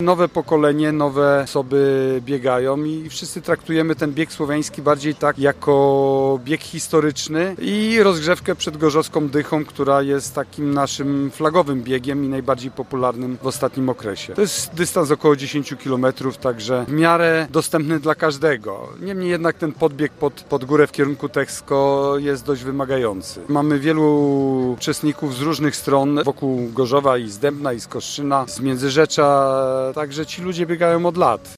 nowe pokolenie, nowe osoby biegają i wszyscy traktujemy ten bieg słowiański bardziej tak jako bieg historyczny i rozgrzewkę przed Gorzowską Dychą, która jest takim naszym flagowym biegiem i najbardziej popularnym w ostatnim okresie. To jest dystans około 10 km, także w miarę dostępny dla każdego. Niemniej jednak ten podbieg pod górę w kierunku Techsko jest dość wymagający. Mamy wielu uczestników z różnych stron wokół Gorzowa i z Dębna, i z Kostrzyna, z Międzyrzecza, także ci ludzie biegają od lat.